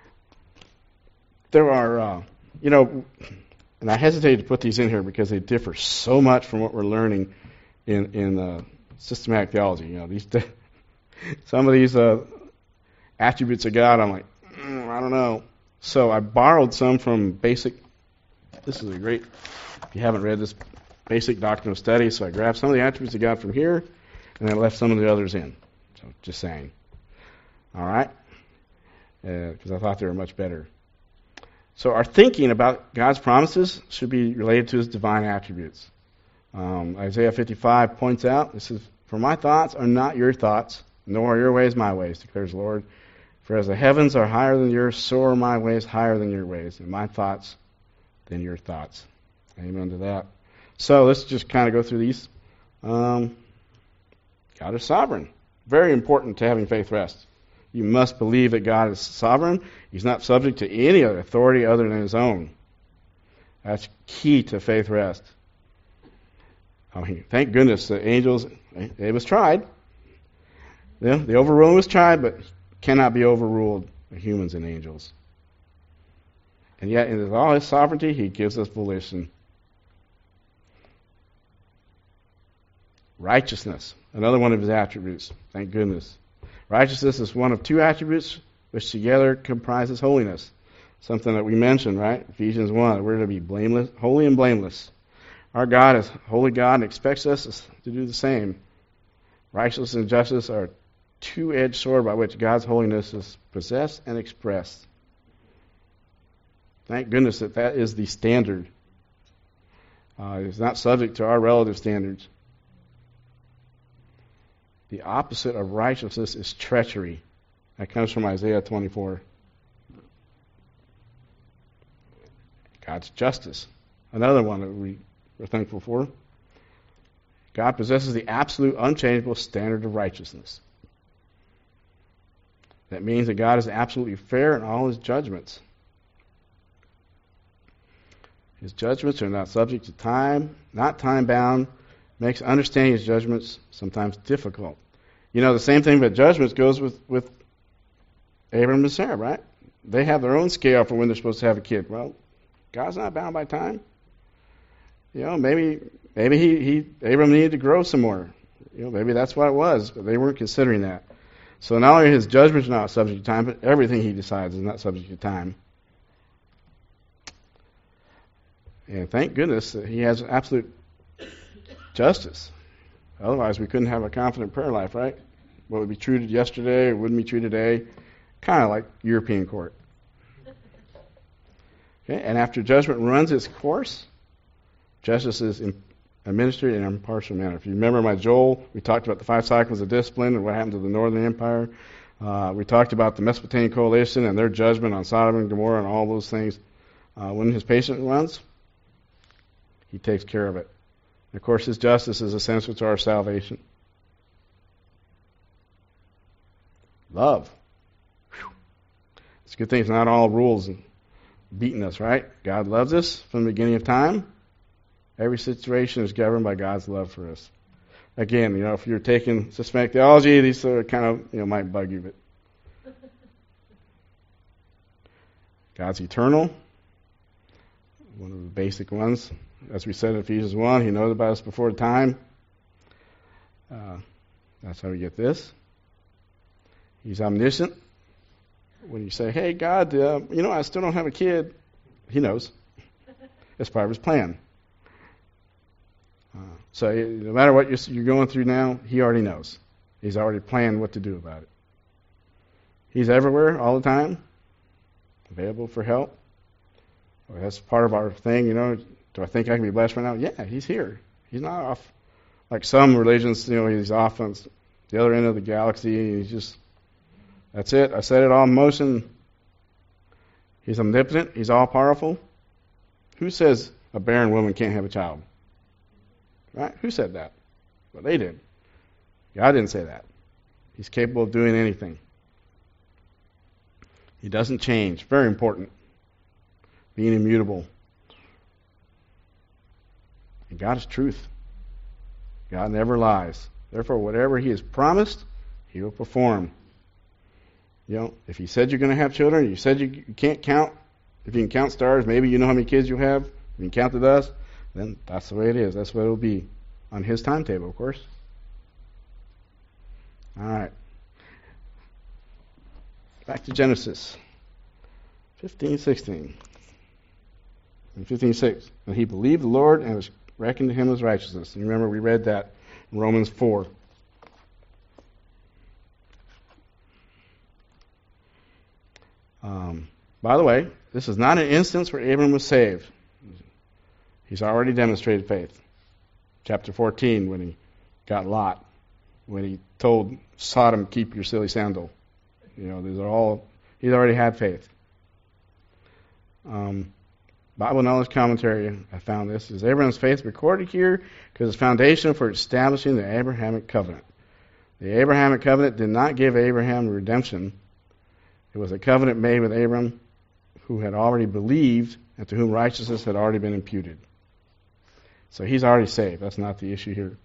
there are, and I hesitate to put these in here because they differ so much from what we're learning in systematic theology. Some of these attributes of God, I'm like, I don't know. So I borrowed some from basic. This is a great. If you haven't read this, basic doctrinal study. So I grabbed some of the attributes of God from here, and I left some of the others in. So just saying. All right, because I thought they were much better. So our thinking about God's promises should be related to his divine attributes. Isaiah 55 points out, this is, for my thoughts are not your thoughts, nor are your ways my ways, declares the Lord. For as the heavens are higher than yours, so are my ways higher than your ways, and my thoughts than your thoughts. Amen to that. So let's just kind of go through these. God is sovereign. Very important to having faith rest. You must believe that God is sovereign. He's not subject to any other authority other than his own. That's key to faith rest. Thank goodness the angels, it was tried. The overruling was tried, but cannot be overruled by humans and angels. And yet, in all his sovereignty, he gives us volition. Righteousness, another one of his attributes. Thank goodness. Righteousness is one of two attributes which together comprises holiness. Something that we mentioned, right? Ephesians 1, we're to be blameless, holy and blameless. Our God is holy God and expects us to do the same. Righteousness and justice are a two-edged sword by which God's holiness is possessed and expressed. Thank goodness that is the standard. It's not subject to our relative standards. The opposite of righteousness is treachery. That comes from Isaiah 24. God's justice. Another one that we are thankful for. God possesses the absolute, unchangeable standard of righteousness. That means that God is absolutely fair in all his judgments. His judgments are not subject to time, not time-bound, makes understanding his judgments sometimes difficult. The same thing with judgments goes with Abraham and Sarah, right? They have their own scale for when they're supposed to have a kid. Well, God's not bound by time. Maybe Abraham needed to grow some more. Maybe that's what it was, but they weren't considering that. So not only his judgments are not subject to time, but everything he decides is not subject to time. And thank goodness that he has absolute justice. Otherwise, we couldn't have a confident prayer life, right? What would be true yesterday wouldn't be true today. Kind of like European court. Okay? And after judgment runs its course, justice is administered in an impartial manner. If you remember my Joel, we talked about the 5 cycles of discipline and what happened to the Northern Empire. We talked about the Mesopotamian coalition and their judgment on Sodom and Gomorrah and all those things. When his patience runs, He takes care of it. And of course, His justice is essential to our salvation. Love. Whew. It's a good thing it's not all rules and beating us, right? God loves us from the beginning of time. Every situation is governed by God's love for us. Again, if you're taking systematic theology, these are kind of, might bug you, but God's eternal. One of the basic ones. As we said in Ephesians 1, He knows about us before time. That's how we get this. He's omniscient. When you say, hey, God, I still don't have a kid, He knows. It's part of His plan. So no matter what you're going through now, He already knows. He's already planned what to do about it. He's everywhere, all the time, available for help. Well, that's part of our thing, Do I think I can be blessed right now? Yeah, He's here. He's not off. Like some religions, He's off on the other end of the galaxy. He's just, that's it. I set it all in motion. He's omnipotent. He's all-powerful. Who says a barren woman can't have a child? Right? Who said that? Well, they did. God didn't say that. He's capable of doing anything. He doesn't change. Very important. Being immutable. And God is truth. God never lies. Therefore, whatever He has promised, He will perform. If He said you're going to have children, you said you can't count. If you can count stars, maybe you know how many kids you have. If you can count the dust, then that's the way it is. That's what it will be on His timetable, of course. All right. Back to Genesis 15:16. And 15:6. And he believed the Lord and was reckoned to him as righteousness. And you remember we read that in Romans 4. By the way, this is not an instance where Abram was saved. He's already demonstrated faith. Chapter 14, when he got Lot, when he told Sodom, keep your silly sandal. These are all, he's already had faith. Bible Knowledge Commentary, I found this, is Abraham's faith recorded here because it's foundation for establishing the Abrahamic covenant. The Abrahamic covenant did not give Abraham redemption. It was a covenant made with Abram who had already believed and to whom righteousness had already been imputed. So he's already saved. That's not the issue here.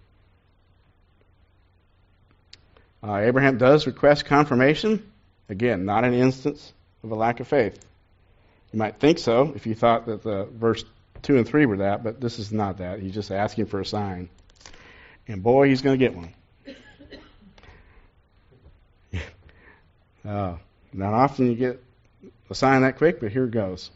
Abraham does request confirmation. Again, not an instance of a lack of faith. You might think so if you thought that the verse 2 and 3 were that, but this is not that. He's just asking for a sign. And boy, he's going to get one. Not often you get a sign that quick, but here it goes.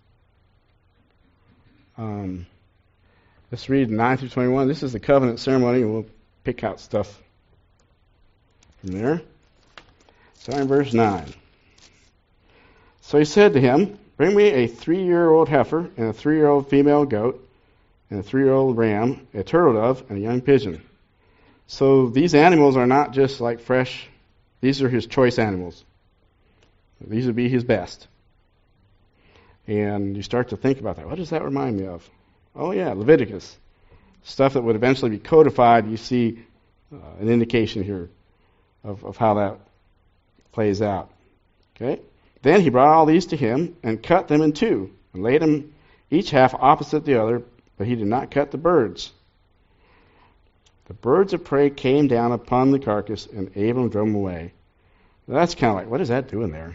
Let's read 9 through 21. This is the covenant ceremony, and we'll pick out stuff from there. Starting verse 9. So he said to him, bring me a 3-year-old heifer and a 3-year-old female goat and a 3-year-old ram, a turtle dove, and a young pigeon. So these animals are not just like fresh. These are his choice animals. These would be his best. And you start to think about that. What does that remind me of? Oh yeah, Leviticus. Stuff that would eventually be codified. You see an indication here of how that plays out. Okay? Then he brought all these to him and cut them in two and laid them each half opposite the other, but he did not cut the birds. The birds of prey came down upon the carcass and Abram drove them away. Now that's kind of like, what is that doing there?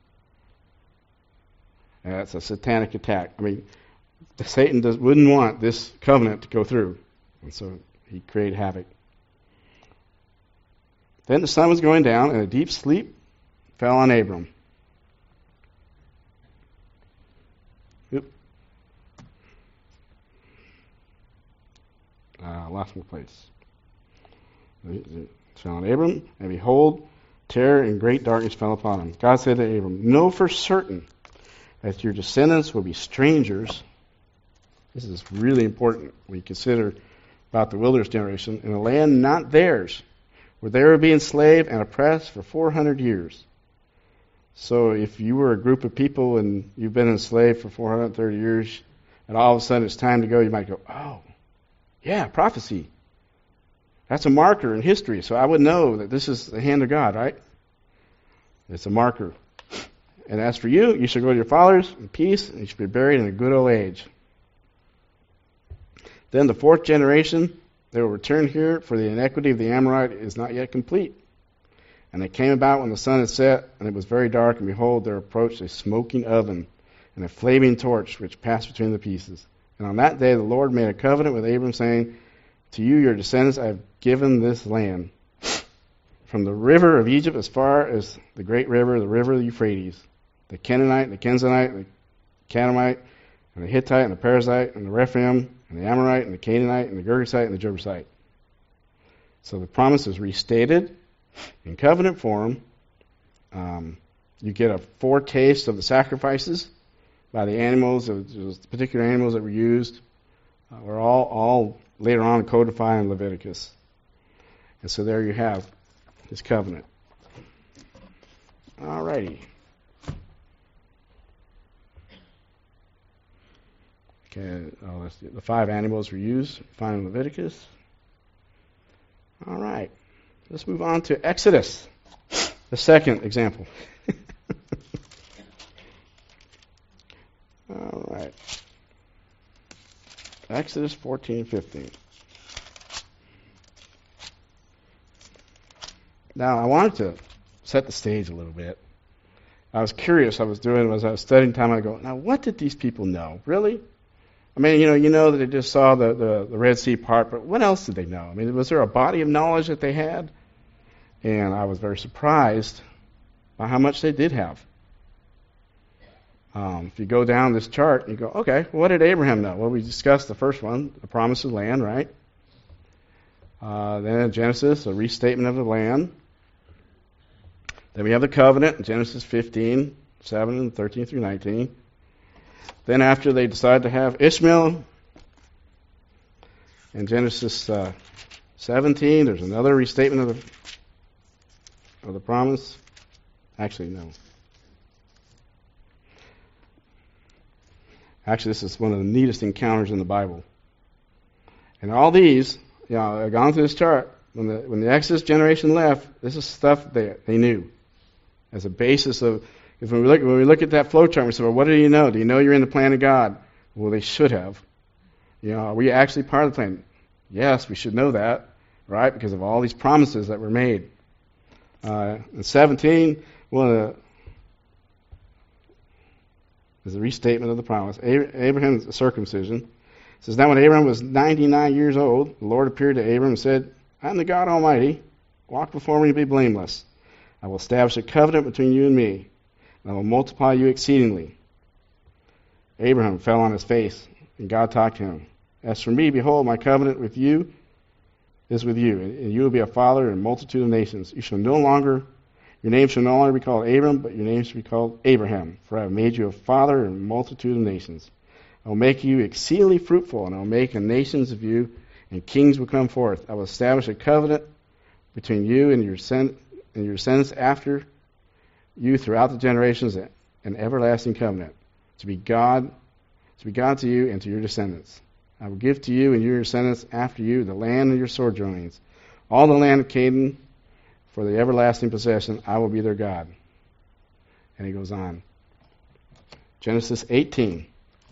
That's a satanic attack. I mean, Satan wouldn't want this covenant to go through. And so he created havoc. Then the sun was going down, and a deep sleep fell on Abram. Lost my place. It fell on Abram, and behold, terror and great darkness fell upon him. God said to Abram, know for certain that your descendants will be strangers. This is really important when you consider about the wilderness generation, in a land not theirs, where they were being enslaved and oppressed for 400 years. So if you were a group of people and you've been enslaved for 430 years, and all of a sudden it's time to go, you might go, oh, yeah, prophecy. That's a marker in history, so I would know that this is the hand of God, right? It's a marker. And as for you, you shall go to your fathers in peace, and you shall be buried in a good old age. Then the fourth generation, they will return here, for the iniquity of the Amorite is not yet complete. And it came about when the sun had set, and it was very dark, and behold, there approached a smoking oven and a flaming torch, which passed between the pieces. And on that day the Lord made a covenant with Abram, saying, to you, your descendants, I have given this land, from the river of Egypt as far as the great river, the river of the Euphrates, the Canaanite, the Kenzanite, the Canaanite, and the Hittite, and the Perizzite, and the Rephaim, and the Amorite, and the Canaanite, and the Girgashite, and the Jebusite. So the promise is restated in covenant form. You get a foretaste of the sacrifices by the animals, the particular animals that were used, were all later on codified in Leviticus. And so there you have his covenant. All righty. Okay, the 5 animals were used, found in Leviticus. All right. Let's move on to Exodus, the second example. All right. Exodus 14:15. Now, I wanted to set the stage a little bit. I was curious. As I was studying time, I go, now what did these people know? Really? I mean, you know that they just saw the Red Sea part, but what else did they know? I mean, was there a body of knowledge that they had? And I was very surprised by how much they did have. If you go down this chart, you go, okay, well, what did Abraham know? Well, we discussed the first one, the promise of land, right? Then in Genesis, a restatement of the land. Then we have the covenant in Genesis 15, 7, and 13 through 19. Then after they decide to have Ishmael, in Genesis 17, there's another restatement of the promise. Actually, no. Actually, this is one of the neatest encounters in the Bible. And all these, I've gone through this chart. When the Exodus generation left, this is stuff they knew as a basis of. If when we look at that flow chart, we say, well, what do you know? Do you know you're in the plan of God? Well, they should have. Are we actually part of the plan? Yes, we should know that, right? Because of all these promises that were made. In 17, is a restatement of the promise. Abraham's circumcision. It says, now when Abraham was 99 years old, the Lord appeared to Abraham and said, I am the God Almighty. Walk before me and be blameless. I will establish a covenant between you and me, and I will multiply you exceedingly. Abraham fell on his face, and God talked to him. As for me, behold, my covenant with you is with you, and you will be a father in a multitude of nations. Your name shall no longer be called Abram, but your name shall be called Abraham, for I have made you a father in a multitude of nations. I will make you exceedingly fruitful, and I will make nations of you, and kings will come forth. I will establish a covenant between you and your descendants after you throughout the generations, an everlasting covenant, to be God to you and to your descendants. I will give to you and your descendants after you the land of your sojournings, all the land of Canaan, for the everlasting possession. I will be their God. And he goes on. Genesis 18.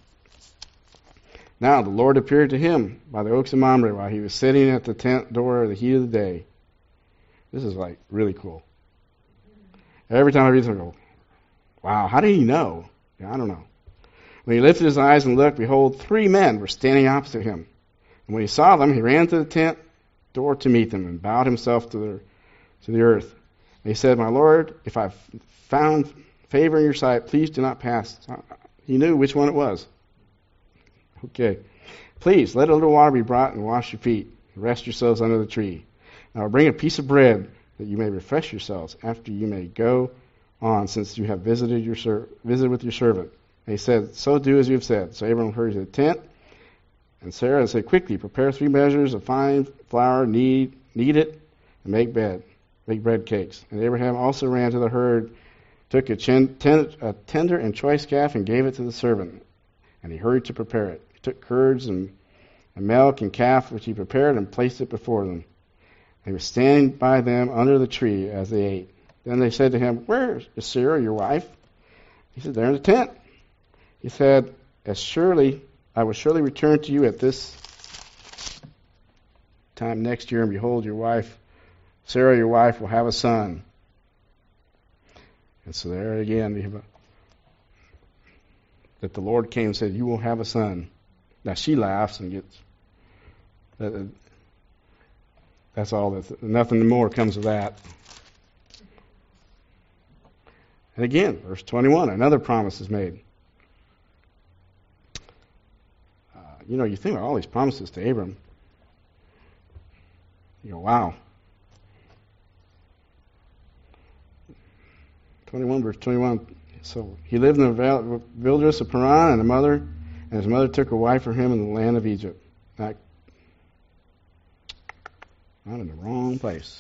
Now the Lord appeared to him by the oaks of Mamre while he was sitting at the tent door in the heat of the day. This is like really cool. Every time I read this, I go, wow, how did he know? I don't know. When he lifted his eyes and looked, behold, 3 men were standing opposite him. And when he saw them, he ran to the tent door to meet them and bowed himself to the earth. And he said, my Lord, if I've found favor in your sight, please do not pass. He knew which one it was. Okay. Please, let a little water be brought and wash your feet. And rest yourselves under the tree. Now bring a piece of bread that you may refresh yourselves. After you may go on, since you have visited with your servant. And he said, so do as you have said. So Abraham hurried to the tent. And Sarah said, quickly, prepare 3 measures of fine flour, knead it, and make bread cakes. And Abraham also ran to the herd, took a tender and choice calf, and gave it to the servant. And he hurried to prepare it. He took curds and milk and calf, which he prepared, and placed it before them. He was standing by them under the tree as they ate. Then they said to him, "Where is Sarah, your wife?" He said, "They're in the tent." He said, I will surely return to you at this time next year, and behold, your wife, Sarah, your wife, will have a son. And so there again, we have that the Lord came and said, "You will have a son." Now she laughs and gets. That's all. Nothing more comes of that. And again, verse 21, another promise is made. You think about all these promises to Abram. You go, wow. 21, verse 21. So he lived in the wilderness of Paran, and his mother took a wife for him in the land of Egypt. I'm in the wrong place.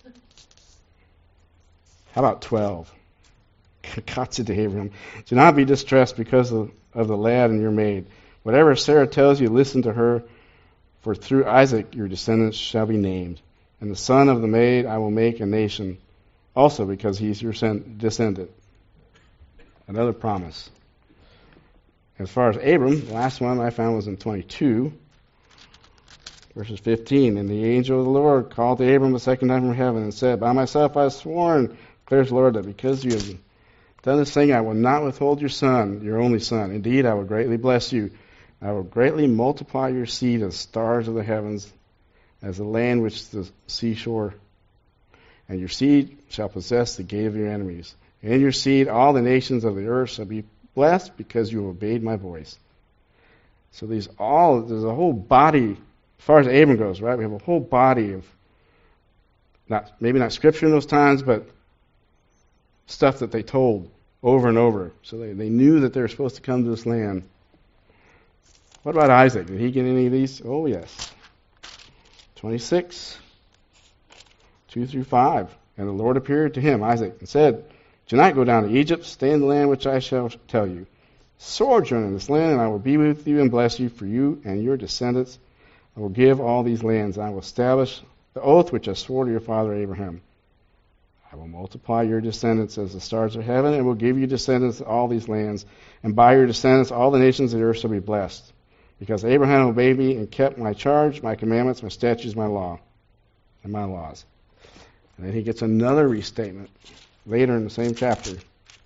How about 12? God said to Abram, "Do not be distressed because of the lad and your maid. Whatever Sarah tells you, listen to her, for through Isaac your descendants shall be named. And the son of the maid I will make a nation, also because he is your descendant." Another promise. As far as Abram, the last one I found was in 22, verses 15. And the angel of the Lord called to Abram the second time from heaven and said, "By myself I have sworn, declares the Lord, that because you have done this thing, I will not withhold your son, your only son. Indeed, I will greatly bless you. I will greatly multiply your seed as stars of the heavens, as the land which is the seashore. And your seed shall possess the gate of your enemies. And in your seed all the nations of the earth shall be blessed because you have obeyed my voice." So there's a whole body, as far as Abram goes, right? We have a whole body of, maybe not scripture in those times, but stuff that they told over and over. So they knew that they were supposed to come to this land. What about Isaac? Did he get any of these? Oh, yes. 26, 2 through 5. And the Lord appeared to him, Isaac, and said, "Do not go down to Egypt. Stay in the land which I shall tell you. Sojourn in this land, and I will be with you and bless you. For you and your descendants I will give all these lands. And I will establish the oath which I swore to your father Abraham. I will multiply your descendants as the stars of heaven, and will give you descendants of all these lands. And by your descendants all the nations of the earth shall be blessed. Because Abraham obeyed me and kept my charge, my commandments, my statutes, my law, and my laws." And then he gets another restatement later in the same chapter.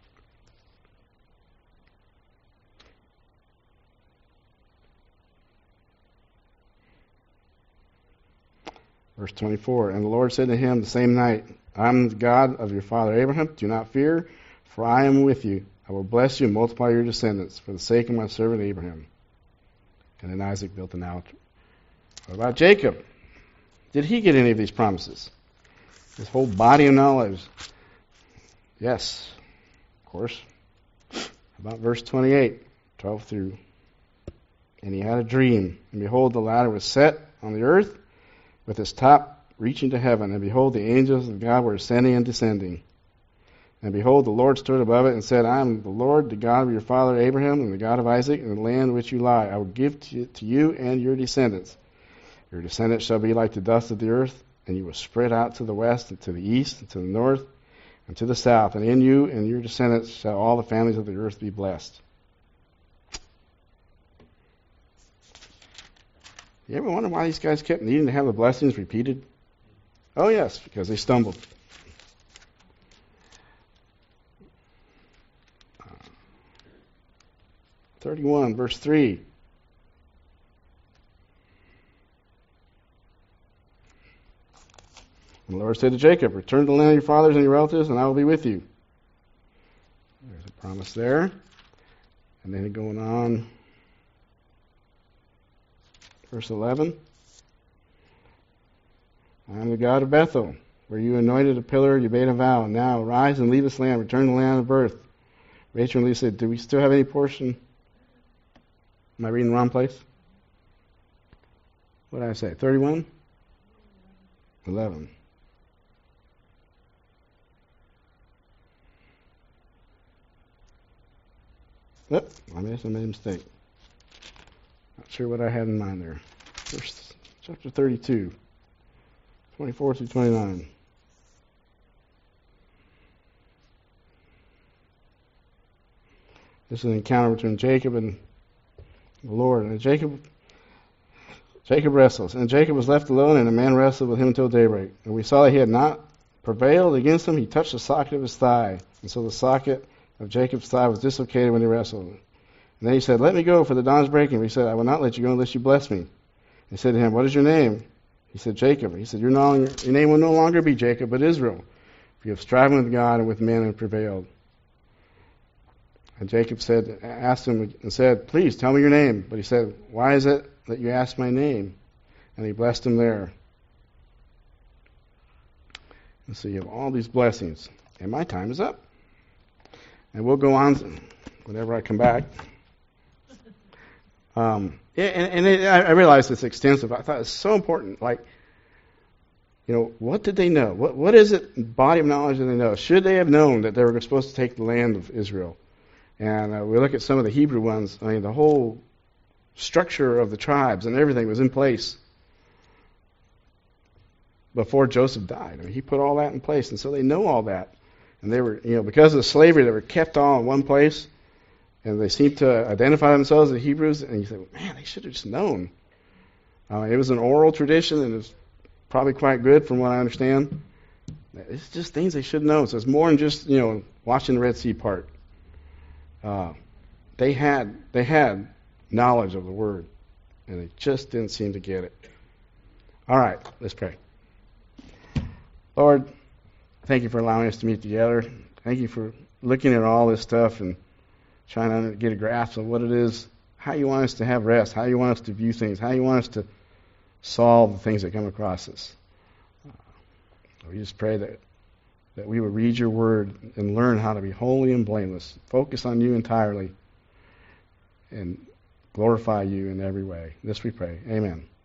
Verse 24, "And the Lord said to him the same night, I am the God of your father Abraham. Do not fear, for I am with you. I will bless you and multiply your descendants for the sake of my servant Abraham." And then Isaac built an altar. What about Jacob? Did he get any of these promises? This whole body of knowledge. Yes, of course. How about verse 28, 12 through. "And he had a dream, and behold, the ladder was set on the earth, with its top reaching to heaven. And behold, the angels of God were ascending and descending. And behold, the Lord stood above it and said, I am the Lord, the God of your father Abraham, and the God of Isaac, and the land which you lie. I will give to you and your descendants. Your descendants shall be like the dust of the earth, and you will spread out to the west, and to the east, and to the north, and to the south. And in you and your descendants shall all the families of the earth be blessed." You ever wonder why these guys kept needing to have the blessings repeated? Oh, yes, because they stumbled. 31, verse 3. And the Lord said to Jacob, "Return to the land of your fathers and your relatives, and I will be with you." There's a promise there. And then going on, verse 11. "I am the God of Bethel, where you anointed a pillar, you made a vow. And now arise and leave this land, return to the land of birth." Rachel and Leah said, "Do we still have any portion?" Am I reading the wrong place? What did I say? 31? 11. Yep, I made a mistake. Not sure what I had in mind there. Verse chapter 32, 24 through 29. This is an encounter between Jacob and the Lord. And Jacob wrestles. And Jacob was left alone, and a man wrestled with him until daybreak. And we saw that he had not prevailed against him. He touched the socket of his thigh. And so the socket of Jacob's thigh was dislocated when he wrestled. And then he said, "Let me go, for the dawn is breaking." But he said, "I will not let you go unless you bless me." He said to him, "What is your name?" He said, "Jacob." He said, your name will no longer be Jacob, but Israel. For you have striven with God and with men and prevailed. And Jacob asked him and said, "Please tell me your name." But he said, "Why is it that you ask my name?" And he blessed him there. And so you have all these blessings. And my time is up. And we'll go on whenever I come back. I realize it's extensive. I thought it's so important. Like, what did they know? What is it, body of knowledge that they know? Should they have known that they were supposed to take the land of Israel? And we look at some of the Hebrew ones. I mean, the whole structure of the tribes and everything was in place before Joseph died. I mean, he put all that in place, and so they know all that. And they were, because of the slavery, they were kept all in one place, and they seemed to identify themselves as Hebrews. And you say, well, man, they should have just known. It was an oral tradition, and it was probably quite good from what I understand. It's just things they should know. So it's more than just, watching the Red Sea part. They had knowledge of the Word, and they just didn't seem to get it. All right, let's pray. Lord, thank you for allowing us to meet together. Thank you for looking at all this stuff and trying to get a grasp of what it is, how you want us to have rest, how you want us to view things, how you want us to solve the things that come across us. We just pray that we would read your word and learn how to be holy and blameless, focus on you entirely, and glorify you in every way. This we pray. Amen.